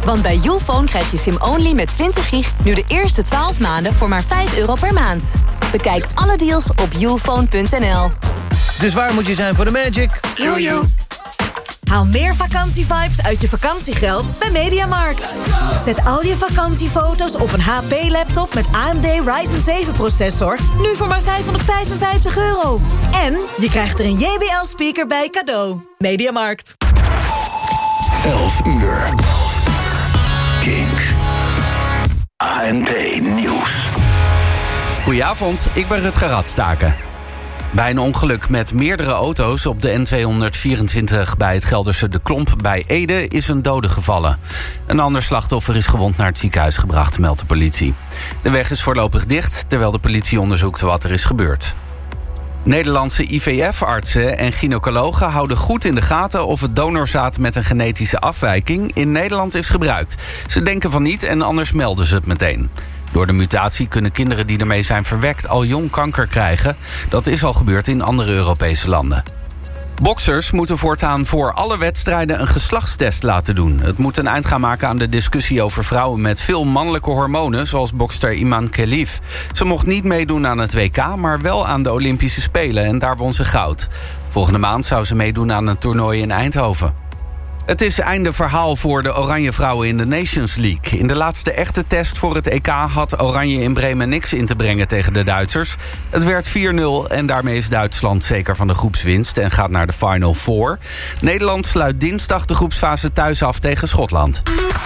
Want bij Youfone krijg je SIM-only met 20 gig... nu de eerste 12 maanden voor maar €5 per maand. Bekijk alle deals op youfone.nl. Dus waar moet je zijn voor de magic? Jojo. Haal meer vakantievibes uit je vakantiegeld bij Mediamarkt. Zet al je vakantiefoto's op een HP-laptop met AMD Ryzen 7-processor... nu voor maar €555. En je krijgt er een JBL-speaker bij cadeau. Mediamarkt. 11 uur. Kink. ANP Nieuws. Goedenavond, ik ben Rutger Radstaken. Bij een ongeluk met meerdere auto's op de N224 bij het Gelderse De Klomp bij Ede is een dode gevallen. Een ander slachtoffer is gewond naar het ziekenhuis gebracht, meldt de politie. De weg is voorlopig dicht, terwijl de politie onderzoekt wat er is gebeurd. Nederlandse IVF-artsen en gynaecologen houden goed in de gaten of het donorzaad met een genetische afwijking in Nederland is gebruikt. Ze denken van niet en anders melden ze het meteen. Door de mutatie kunnen kinderen die ermee zijn verwekt al jong kanker krijgen. Dat is al gebeurd in andere Europese landen. Boksers moeten voortaan voor alle wedstrijden een geslachtstest laten doen. Het moet een eind gaan maken aan de discussie over vrouwen met veel mannelijke hormonen, zoals bokster Iman Khelif. Ze mocht niet meedoen aan het WK, maar wel aan de Olympische Spelen en daar won ze goud. Volgende maand zou ze meedoen aan een toernooi in Eindhoven. Het is einde verhaal voor de Oranje Vrouwen in de Nations League. In de laatste echte test voor het EK had Oranje in Bremen niks in te brengen tegen de Duitsers. Het werd 4-0 en daarmee is Duitsland zeker van de groepswinst en gaat naar de Final Four. Nederland sluit dinsdag de groepsfase thuis af tegen Schotland.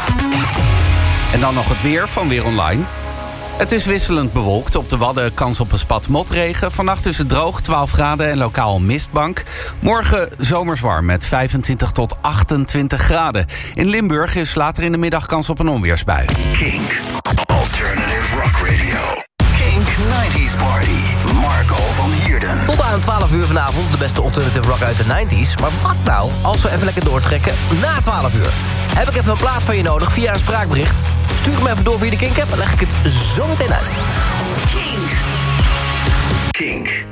En dan nog het weer van Weer Online. Het is wisselend bewolkt. Op de Wadden kans op een spat motregen. Vannacht is het droog, 12 graden en lokaal mistbank. Morgen zomers warm met 25 tot 28 graden. In Limburg is later in de middag kans op een onweersbui. Kink. Alternative Rock Radio. Kink 90s Party. Marco van Heerden. Tot aan 12 uur vanavond de beste alternative rock uit de 90s. Maar wat nou als we even lekker doortrekken na 12 uur? Heb ik even een plaat van je nodig via een spraakbericht? Stuur hem even door via de Kink-app en leg ik het zo meteen uit. Kink. Kink.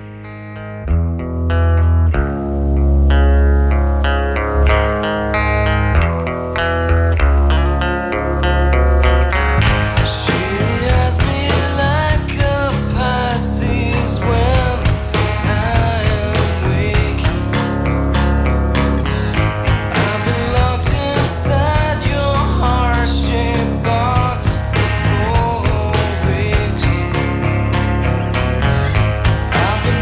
I've been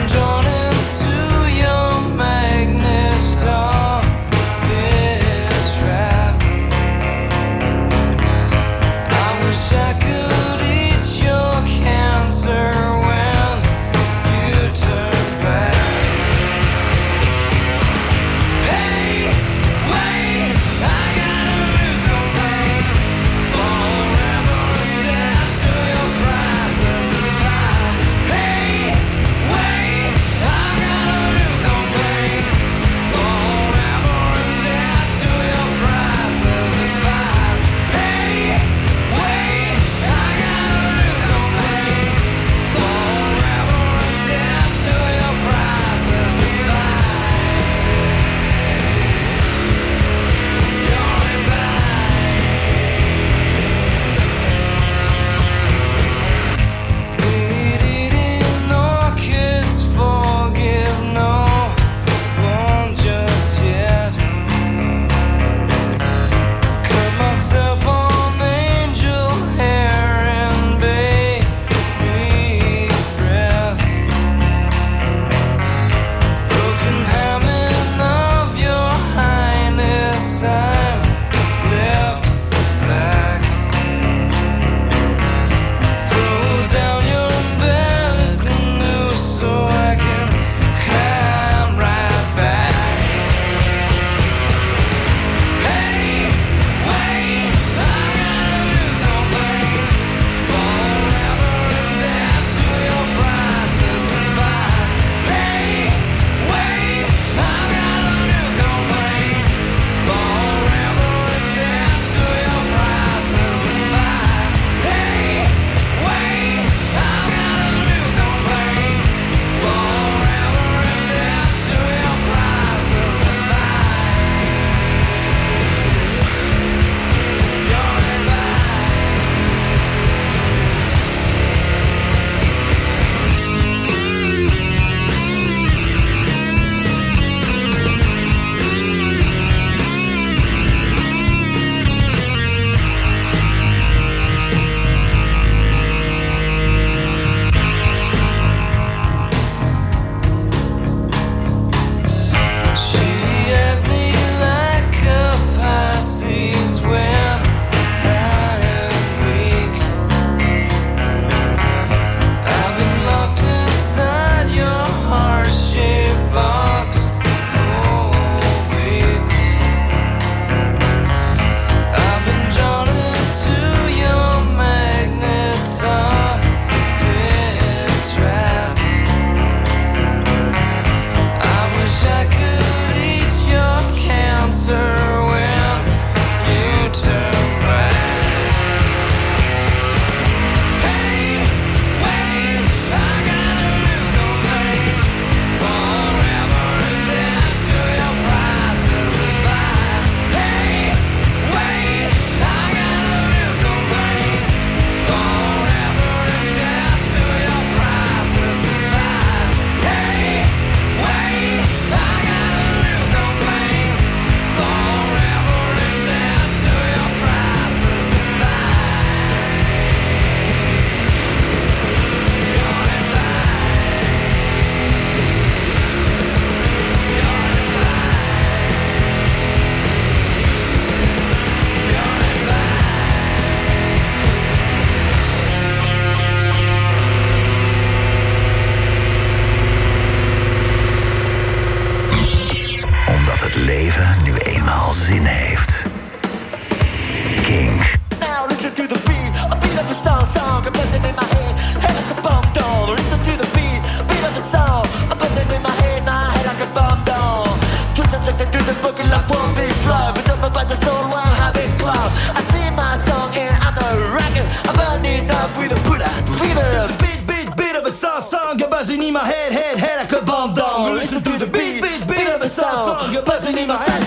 leven nu eenmaal zin heeft. Kink. Now listen to the beat, a beat of the song, a buzzing in my head, head like a bomb doll. Listen to the beat of the song, a buzzing in my head like a bomb doll. Twins are checked through the boogie like one big flow, but don't know about the soul, one habit club. I sing my song and I'm a rocker, I'm burning up with a Buddha's fever. Beat of a song, you're buzzing in my head like a bomb doll. Listen to the beat of a song, you're buzzing in my head.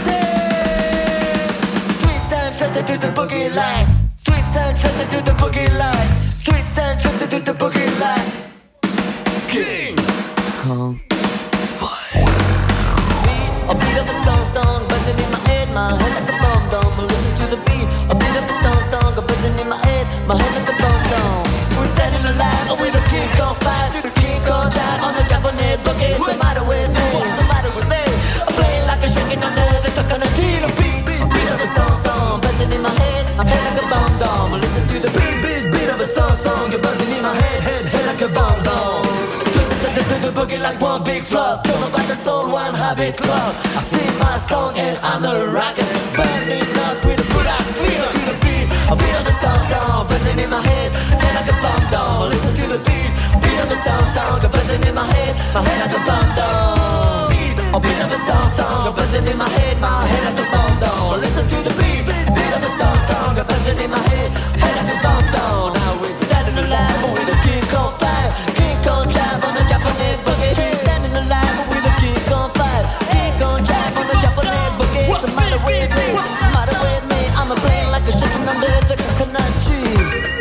Tweets and trusted to the boogie line. Tweets and trusted to the boogie line. Tweets and trusted to the boogie line. King Kong Fire. A beat of a song, buzzing in my head like a bomb dome. Listen to the beat, a beat of a song, buzzing in my head like a bomb dome. We're standing alive with a King Kong fire, through the King Kong drive on the cabinet bucket. What's the matter with me? What's the matter with me? I'm playing like a shaking under the coconut tree. The beat of a song, buzzing in my head like a bomb dome. Listen to the beat of a song, you're buzzing in my head like a bomb dome. The boogie like one big flop. Don't know about the soul, one habit club. I sing my song and I'm a rocker, burning up with a Buddha's fever. To the beat, a beat of the song, buzzing in my head like a bomb down. Listen to the beat of the song, buzzing in my head like a bomb down. A beat of the song, buzzing in my head like a bomb down. Listen to the beat of the song, buzzing in my head like a bomb down. Now we're standing alive with a King Kong fire, King Kong drive on the Japanese boogie. Standing alive with a King Kong fire, King Kong drive on the Japanese boogie. What's the matter with me? What's the matter with me? I'm a brain like a chicken under the coconut tree.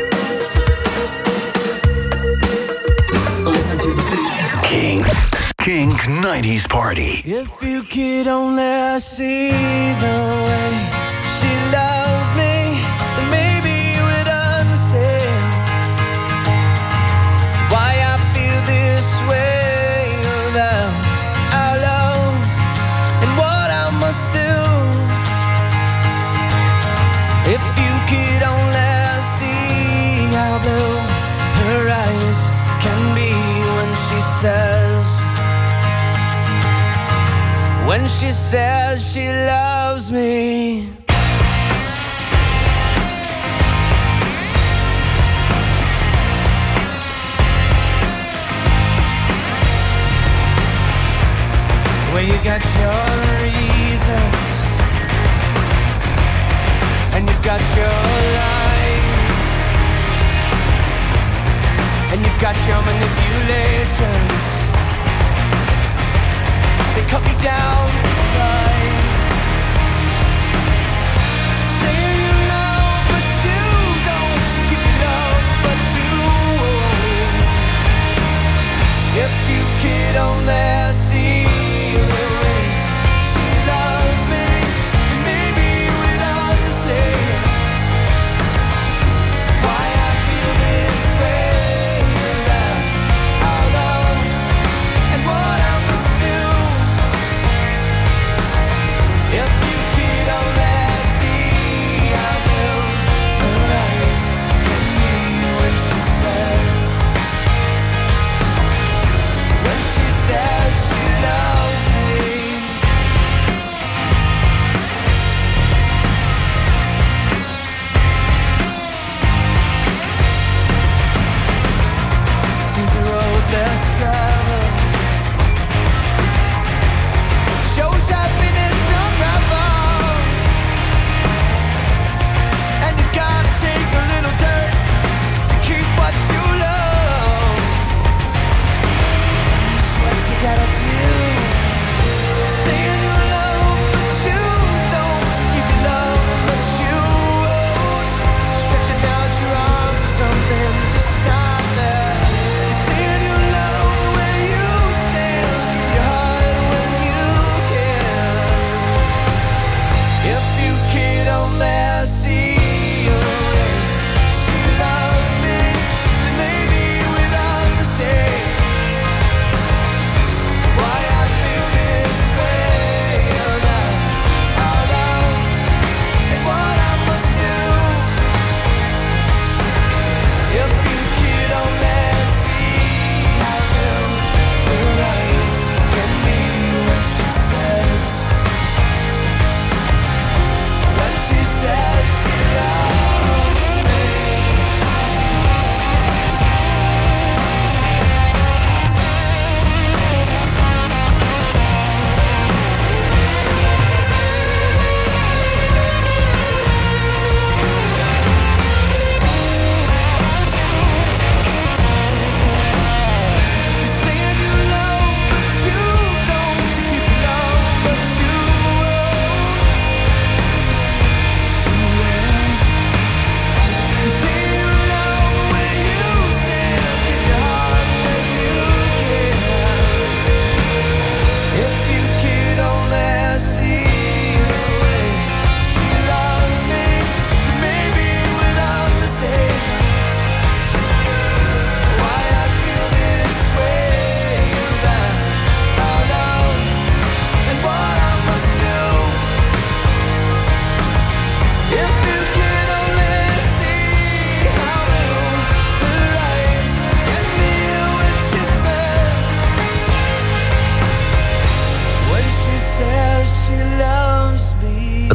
Listen to the beat. Kink 90s Party. If you could only see the way she loves me, then maybe you would understand why I feel this way about our love and what I must do. If you could only see how blue her eyes can be when she says she loves me. Well, you got your reasons and you've got your lies and you've got your manipulations. They cut me down to size. Say you love, but you don't. You love, but you won't. If you could only see the way she loves me, maybe you would understand why I feel this way about our love and what I must do. If you could only see how blue her eyes can be when she says she loves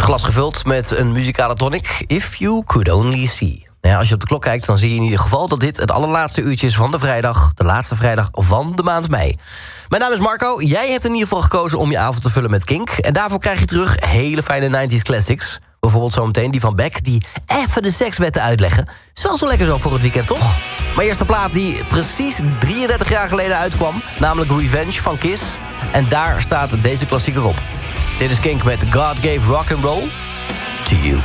glas gevuld met een muzikale tonic. If you could only see. Ja, als je op de klok kijkt, dan zie je in ieder geval dat dit het allerlaatste uurtje is van de vrijdag. De laatste vrijdag van de maand mei. Mijn naam is Marco. Jij hebt in ieder geval gekozen om je avond te vullen met Kink. En daarvoor krijg je terug hele fijne 90s classics. Bijvoorbeeld zometeen die van Beck, die even de sekswetten uitleggen. Is wel zo lekker zo voor het weekend, toch? Maar eerst de plaat die precies 33 jaar geleden uitkwam. Namelijk Revenge van Kiss. En daar staat deze klassieker op. Dit is Kink met God Gave Rock and Roll to You.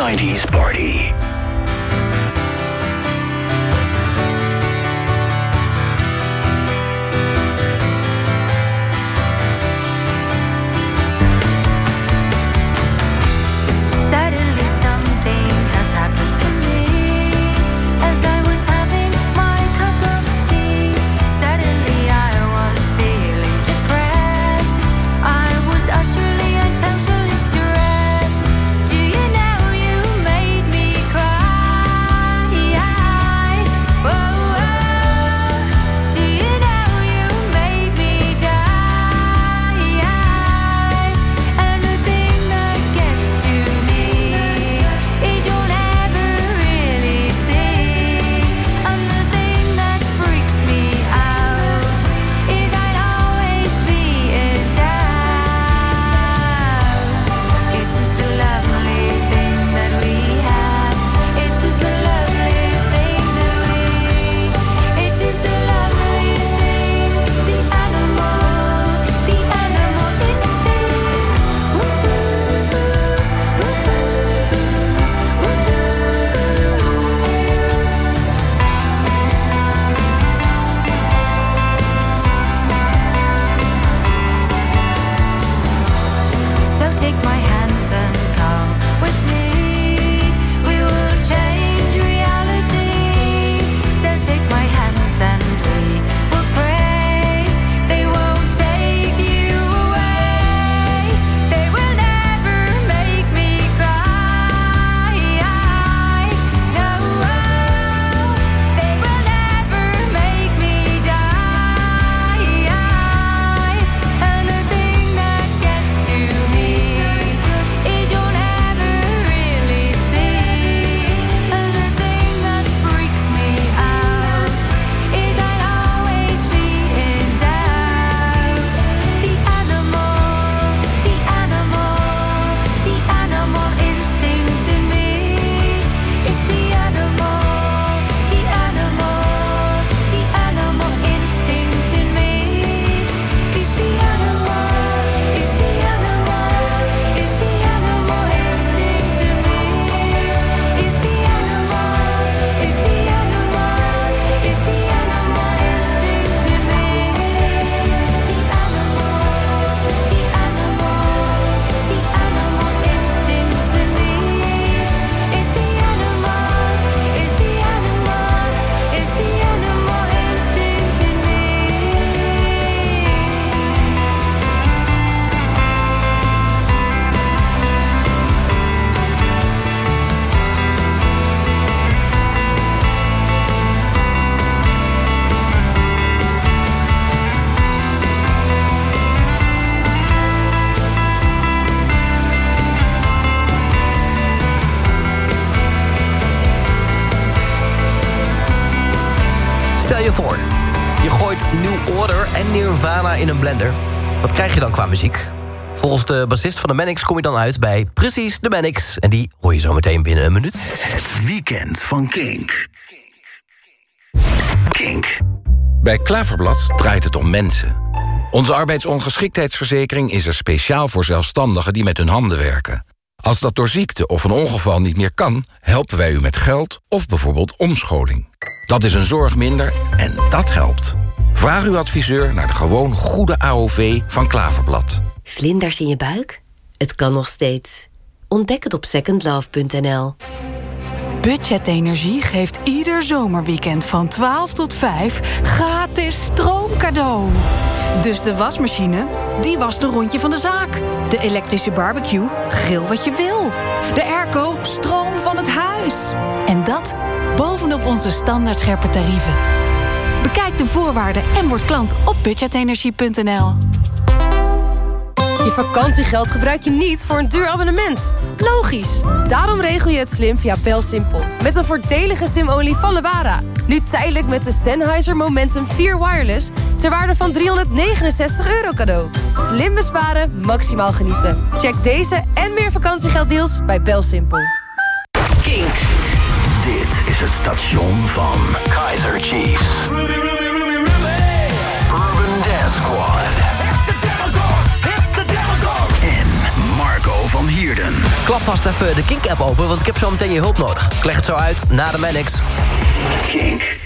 90s Party. Stel je voor, je gooit New Order en Nirvana in een blender. Wat krijg je dan qua muziek? Volgens de bassist van de Manics kom je dan uit bij precies de Manics. En die hoor je zo meteen binnen een minuut. Het weekend van Kink. Kink. Bij Klaverblad draait het om mensen. Onze arbeidsongeschiktheidsverzekering is er speciaal voor zelfstandigen die met hun handen werken. Als dat door ziekte of een ongeval niet meer kan, helpen wij u met geld of bijvoorbeeld omscholing. Dat is een zorg minder en dat helpt. Vraag uw adviseur naar de gewoon goede AOV van Klaverblad. Vlinders in je buik? Het kan nog steeds. Ontdek het op secondlove.nl. Budget Energie geeft ieder zomerweekend van 12 tot 5 gratis stroomcadeau. Dus de wasmachine, die wast een rondje van de zaak. De elektrische barbecue, grill wat je wil. De airco, stroom van het huis. En dat bovenop onze standaard scherpe tarieven. Bekijk de voorwaarden en word klant op budgetenergie.nl. Je vakantiegeld gebruik je niet voor een duur abonnement. Logisch. Daarom regel je het slim via BelSimpel. Met een voordelige sim-only van Lebara. Nu tijdelijk met de Sennheiser Momentum 4 Wireless ter waarde van €369 cadeau. Slim besparen, maximaal genieten. Check deze en meer vakantiegelddeals bij BelSimpel. Kink. Dit is het station van Kaiser Chiefs. Urban Dance Squad. En Marco van Heerden. Klap vast even de Kink-app open, want ik heb zo meteen je hulp nodig. Ik leg het zo uit na de Mannix. Kink.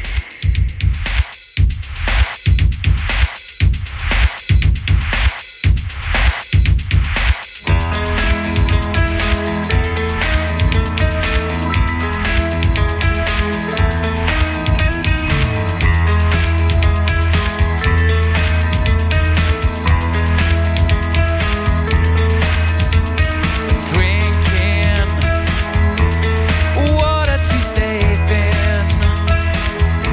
Water to stay thin.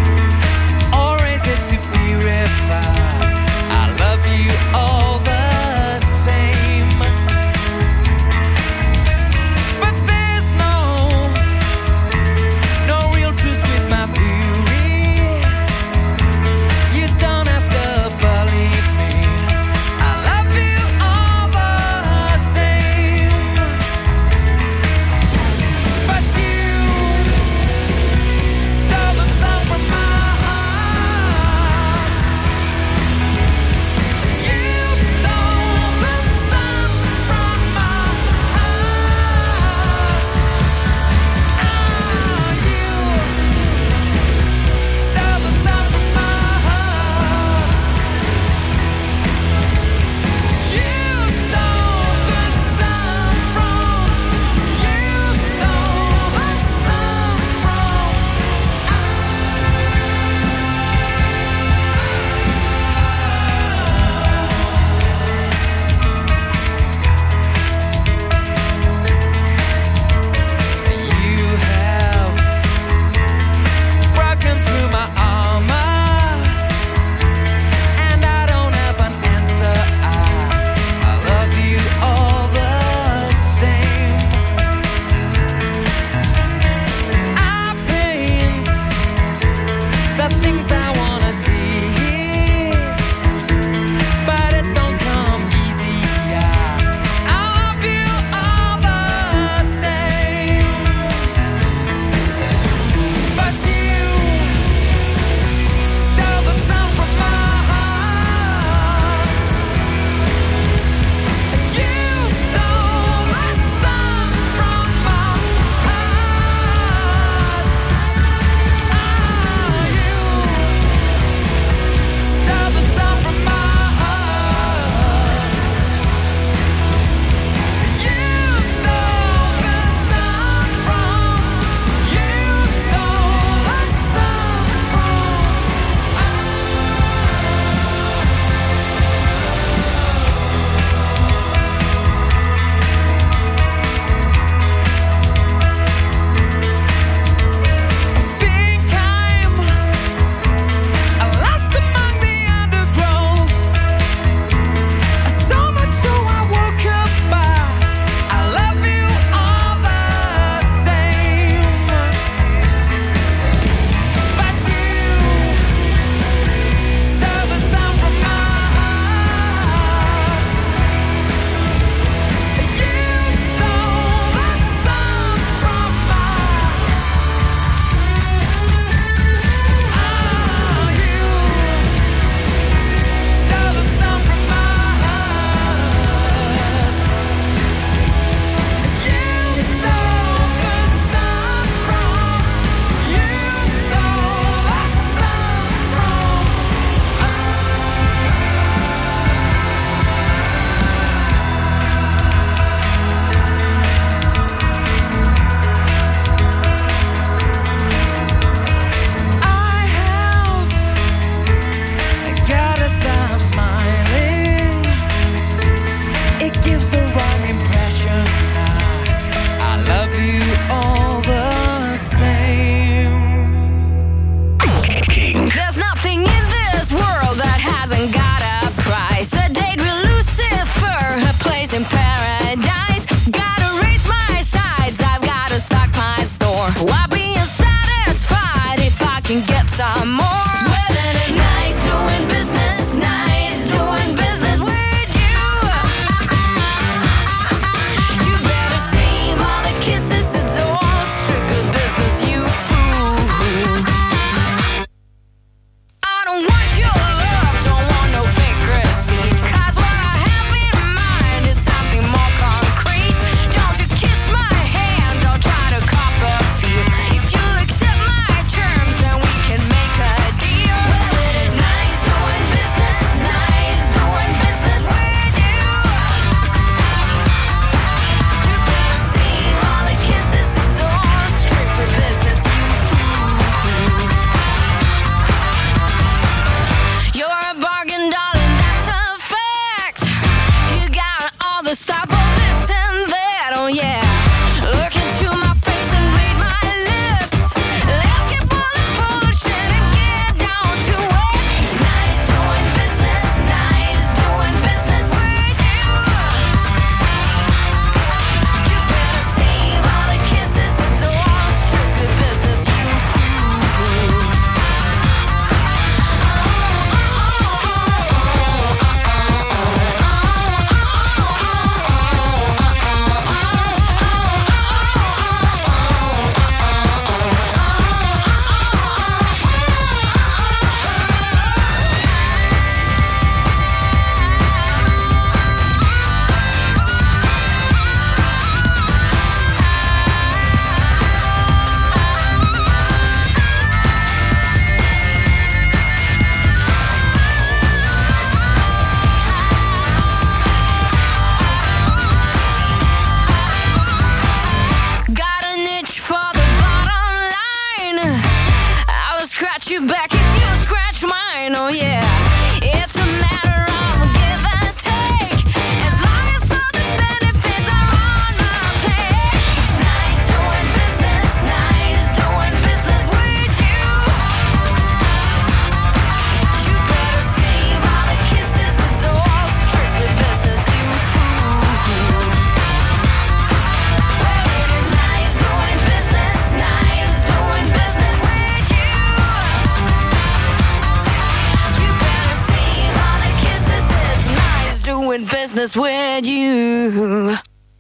business with you.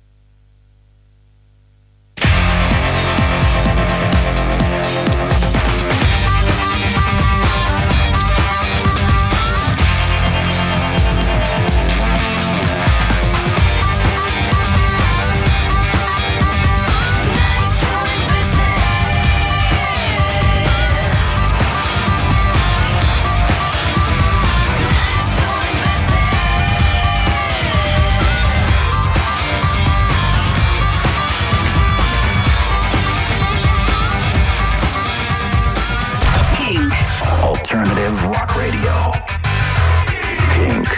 Alternative Rock Radio. Kink.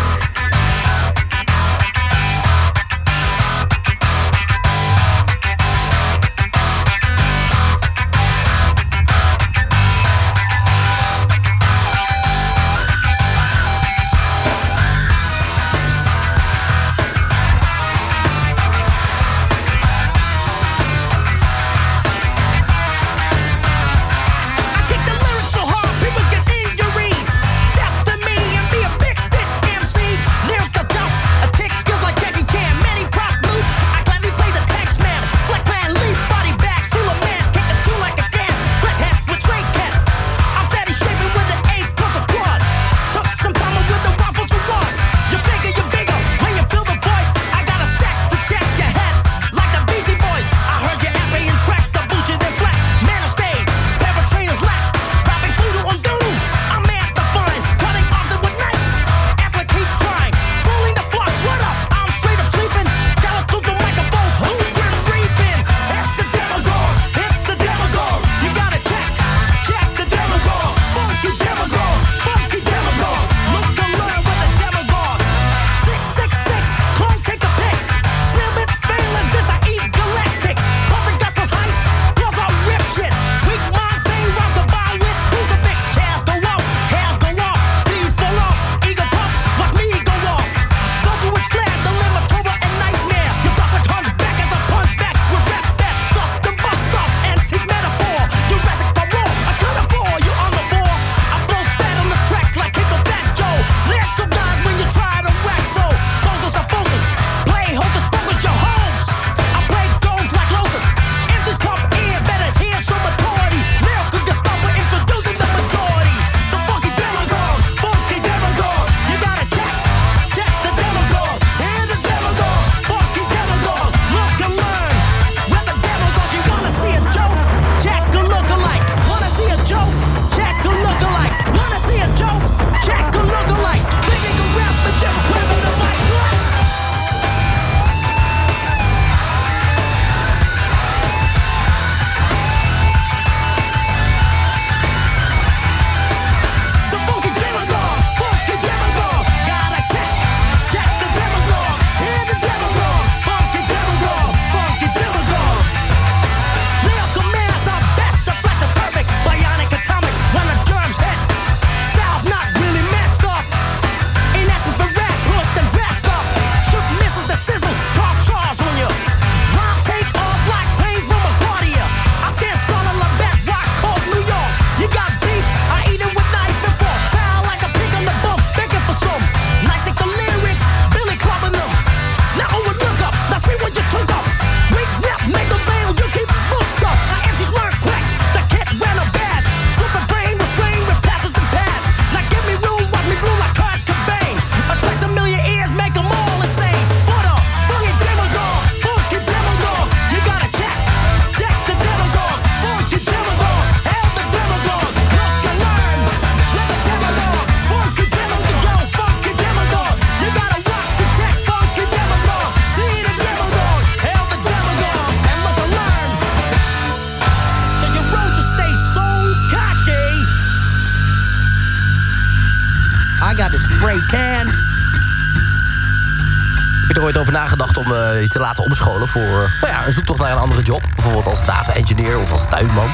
Heb je er ooit over nagedacht om je te laten omscholen voor een zoektocht naar een andere job? Bijvoorbeeld als data-engineer of als tuinman?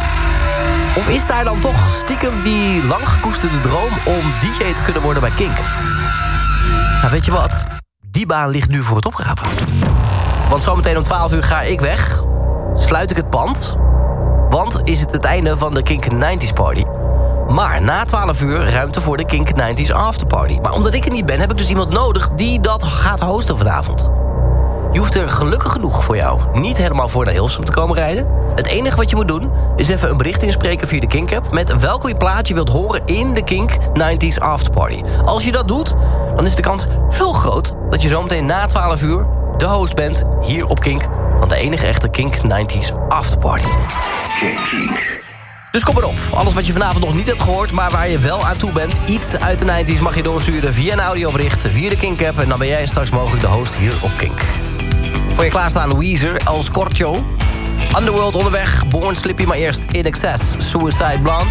Of is daar dan toch stiekem die lang gekoesterde droom om DJ te kunnen worden bij Kink? Nou, weet je wat? Die baan ligt nu voor het oprapen. Want zometeen om 12 uur ga ik weg. Sluit ik het pand. Want is het einde van de Kink 90s Party. Maar na 12 uur ruimte voor de Kink 90s Afterparty. Maar omdat ik er niet ben, heb ik dus iemand nodig die dat gaat hosten vanavond. Je hoeft er gelukkig genoeg voor jou niet helemaal voor naar Hilversum te komen rijden. Het enige wat je moet doen is even een bericht inspreken via de Kink-app... met welke plaat je wilt horen in de Kink 90s Afterparty. Als je dat doet, dan is de kans heel groot dat je zometeen na 12 uur de host bent hier op Kink... van de enige echte Kink 90s Afterparty. Kink. Dus kom erop. Alles wat je vanavond nog niet hebt gehoord, maar waar je wel aan toe bent... iets uit de 90s mag je doorsturen via een audiobericht, via de Kink-app... en dan ben jij straks mogelijk de host hier op Kink. Voor je klaarstaan Weezer, El Scorcho... Underworld onderweg, Born Slippy, maar eerst In Excess, Suicide Blonde...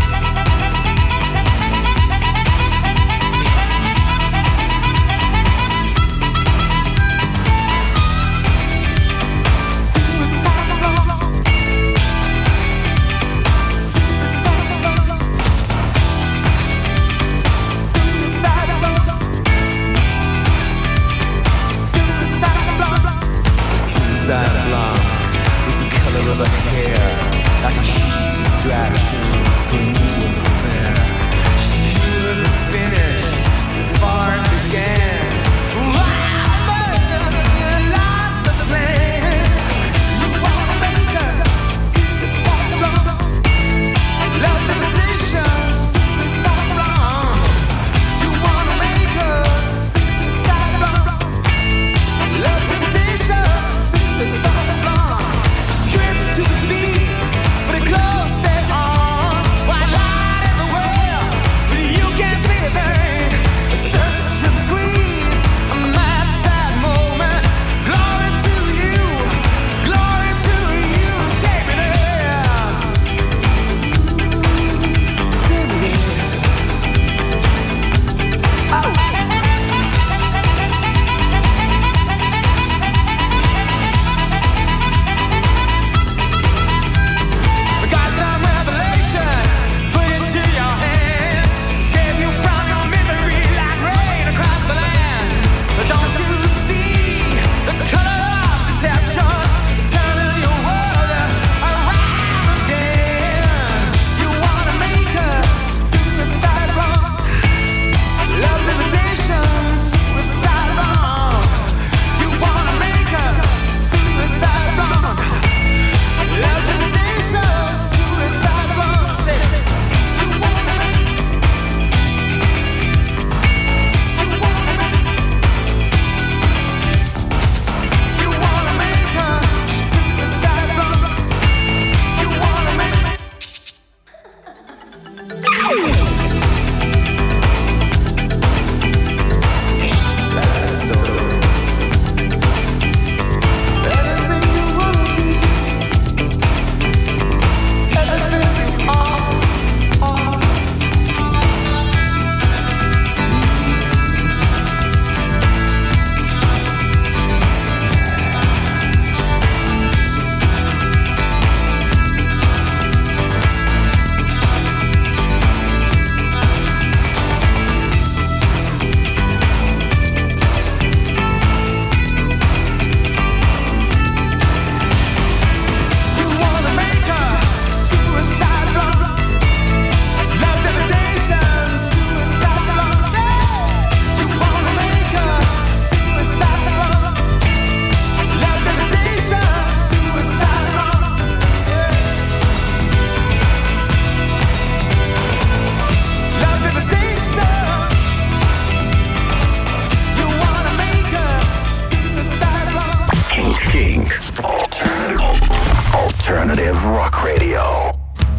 Alternative Rock Radio.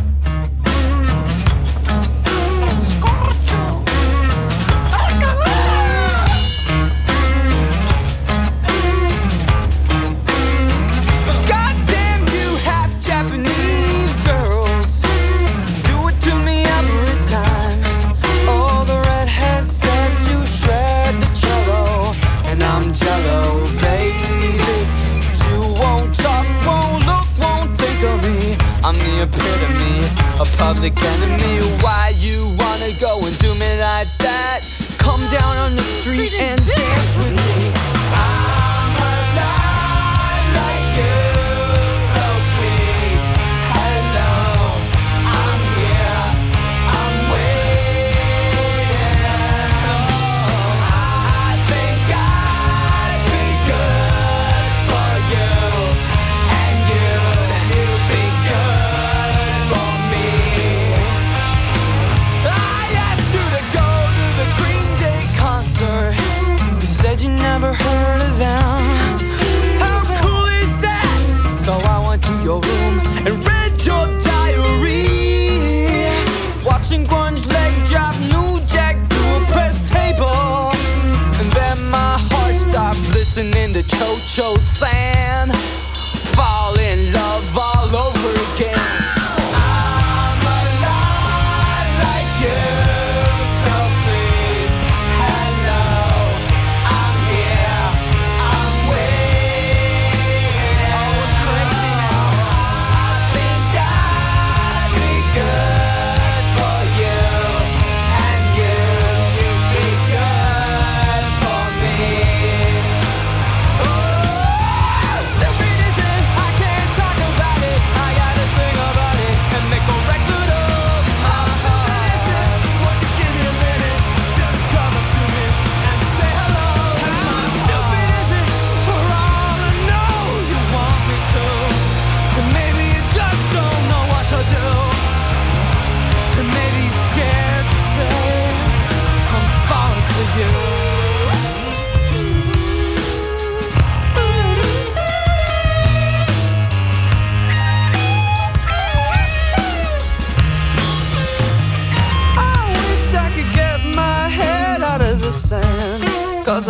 Epitome, a public enemy. Why you wanna go and do me like that? Come down on the street and dance with me. I'm alive like you, so please, hello. I'm here, I'm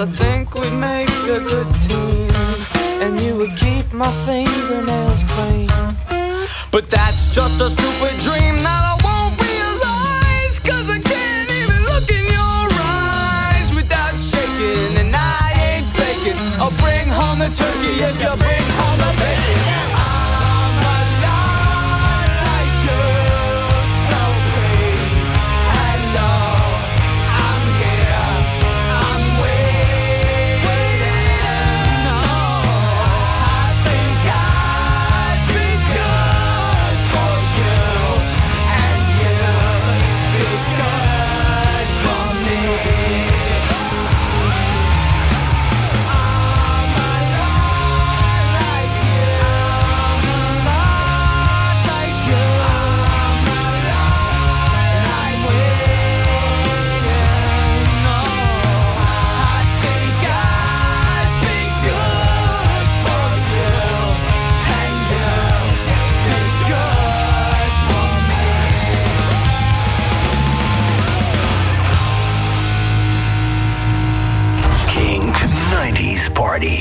I think we make a good team, and you would keep my fingernails clean. But that's just a stupid dream that I won't realize, 'cause I can't even look in your eyes without shaking, and I ain't faking. I'll bring home the turkey if you bring home the bacon. I'm alive like you, so please, hello, I'm here, I'm waiting. No, I think I'd be good for you, and you'd be good for me. Kink 90s Party.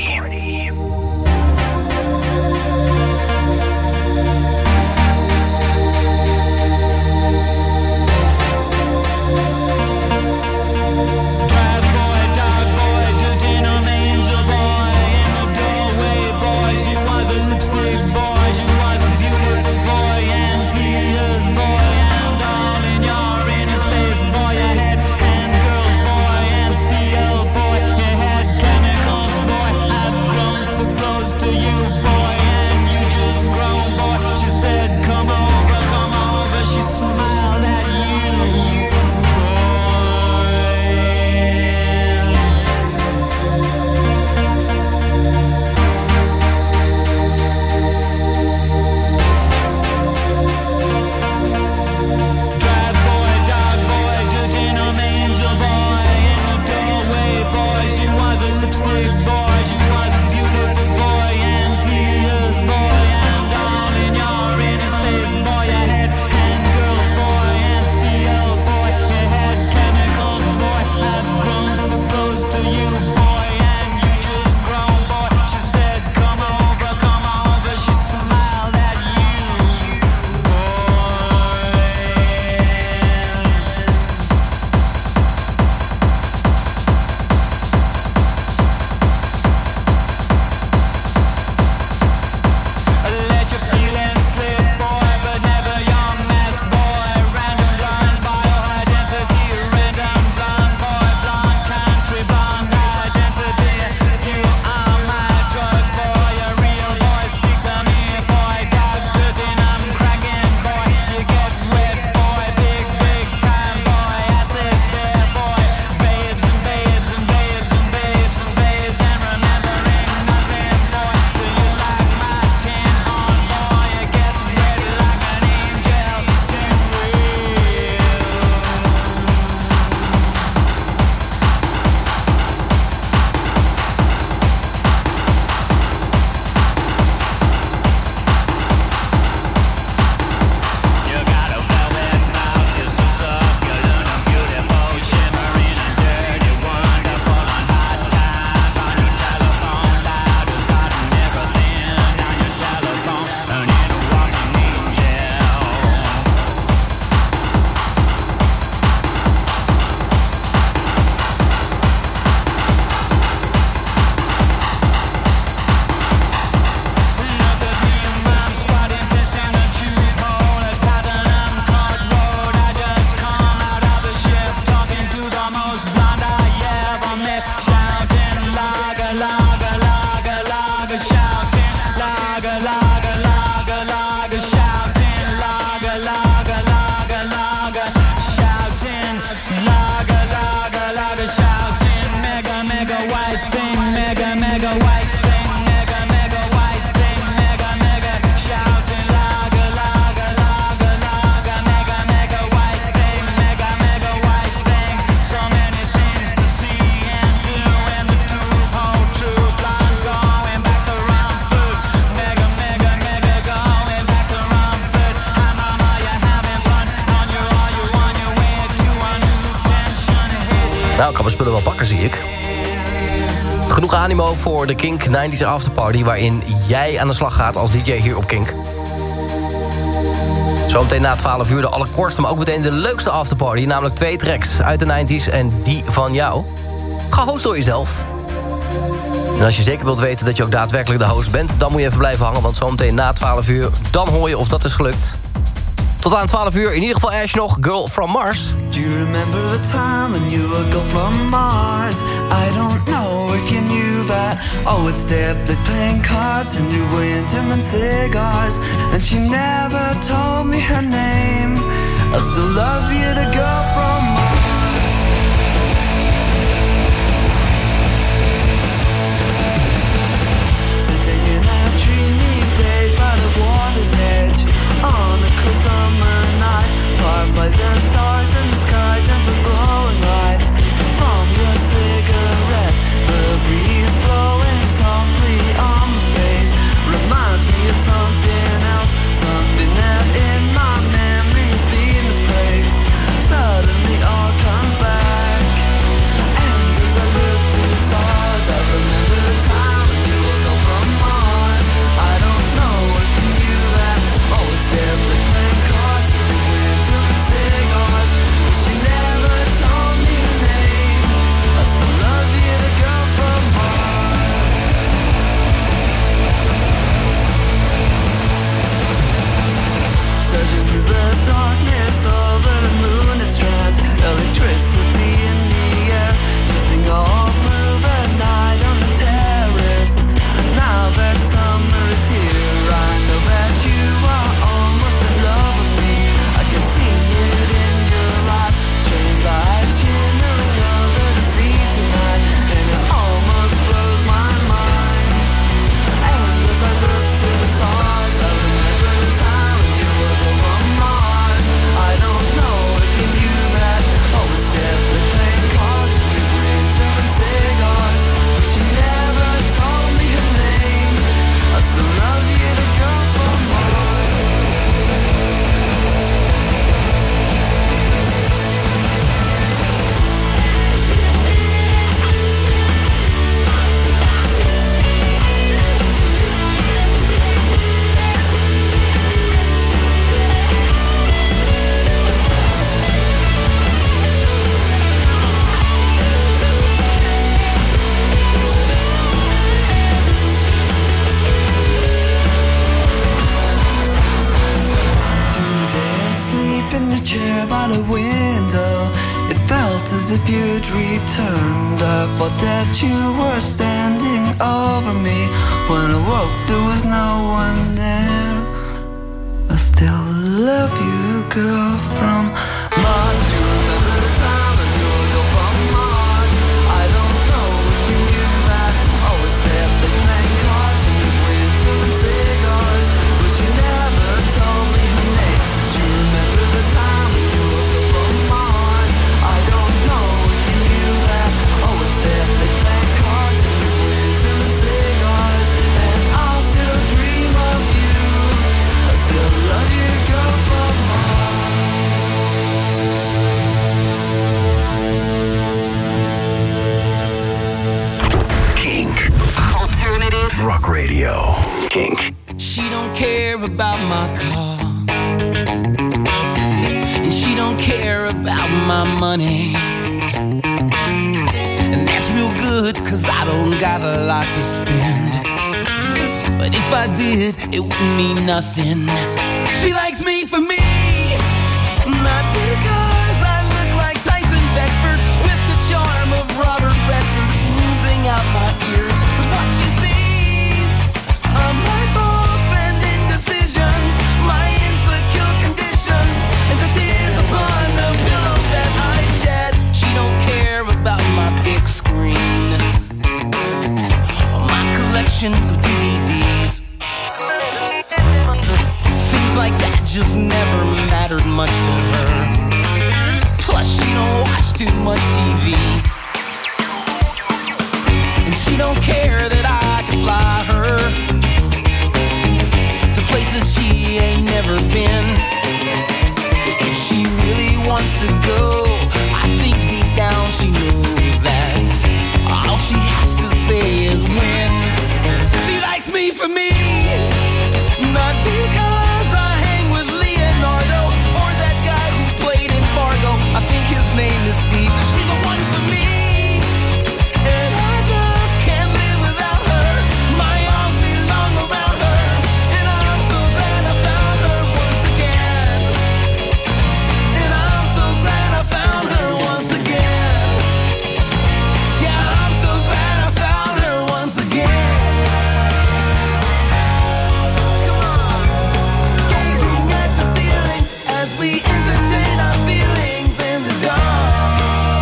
Nou, ik kan mijn spullen wel pakken, zie ik. Genoeg animo voor de Kink 90s Afterparty... waarin jij aan de slag gaat als DJ hier op Kink. Zometeen na 12 uur de allerkortste, maar ook meteen de leukste afterparty. Namelijk 2 tracks uit de 90s en die van jou. Gehost door jezelf. En als je zeker wilt weten dat je ook daadwerkelijk de host bent... dan moet je even blijven hangen, want zometeen na 12 uur... dan hoor je of dat is gelukt. Tot aan 12 uur, in ieder geval Ash nog, Girl from Mars. Do you remember a time when you were a girl from Mars? I don't know if you knew that. I would stay up late playing cards and you were into and cigars. And she never told me her name. I still love you, the girl from Mars. Sitting in our dreamy days by the water's edge on a cool summer night, fireflies and stars in the sky, gentle glowing light from your cigarette. The breeze blowing softly on my face reminds me of something else, something that in my memories been misplaced. Suddenly all comes back, and as I look to the stars, I remember the time when you were gone from Mars. I don't know if you knew that. Oh, it's there, but playing cards, we went to the cigars. But she never told me her name. I still love you, the girl from Mars. Searching through the darkness over the moon and strands, electricity in the air, twisting all through the night on the terrace. Now that summer is here, I know that you are almost in love with me. I can see it in your eyes, trains like shimmering over the sea tonight, and it almost blows my mind. And as I look to the stars, I remember the time when you were from Mars. I don't know if you knew that. Oh, it's there, we're playing cards, we were into cigars, but she never told me her name. I still love you, the girl from Mars. In the chair by the window, it felt as if you'd returned. I thought that you were standing over me. When I woke, there was no one there. I still love you, girl from Mars. Do you remember the time when you were girl from Mars? I don't know if you knew that. Oh, it's there, they playing cards and you went to cigars, but she never told me her name. Do you remember the time when you were girl from Mars? I don't know if you knew that. Oh, it's there, they playing cards and you went to cigars, and I'll still dream of you. I still love you, girl from Mars. Kink. Alternative Rock Radio. Kink. She don't care about my car, and she don't care about my money. And that's real good, cause I don't got a lot to spend. But if I did, it wouldn't mean nothing. She likes me for me, not because I look like Tyson Beckford with the charm of Robert Redford oozing out my ears. But what she sees are my faults and indecisions, my insecure conditions, and the tears upon the pillow that I shed. She don't care about my big screen or my collection of DVDs. Things like that just never mattered much to her. Plus she don't watch too much TV, and she don't care that I can fly her to places she ain't never been. If she really wants to go, I think deep down she knows that all she has to say for me. Not because I hang with Leonardo or that guy who played in Fargo. I think his name is Steve. She's the one for me. And I just can't live without her. My arms belong around her. And I'm so glad I found her once again. And I'm so glad I found her once again. Yeah, I'm so glad I found her once again. Gazing at the ceiling as we entertain our feelings in the dark.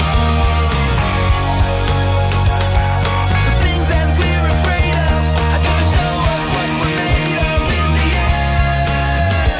The things that we're afraid of are gonna show us what we're made of in the end.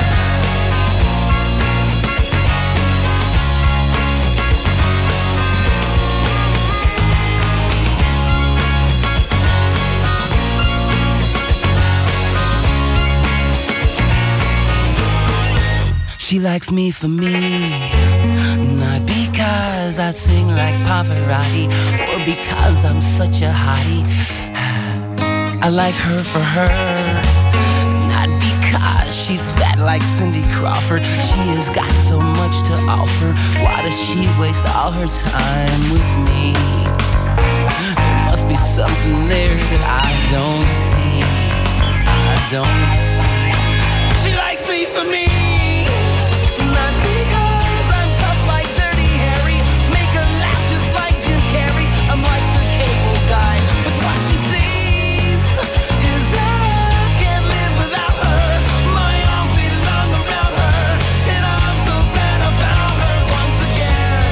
She likes me for me, not because I sing like Pavarotti or because I'm such a hottie. I like her for her, not because she's fat like Cindy Crawford. She has got so much to offer. Why does she waste all her time with me? There must be something there that I don't see. I don't see. She likes me for me. Not because I'm tough like Dirty Harry, make her laugh just like Jim Carrey. I'm like the cable guy, but what she sees is that I can't live without her. My arms belong around her, and I'm so glad I found her once again.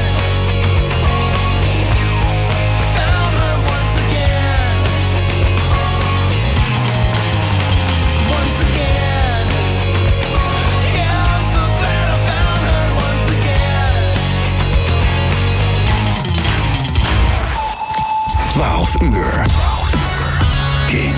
Found her once again. Once again. Yeah, I'm so glad I found her once again. 12 uur. King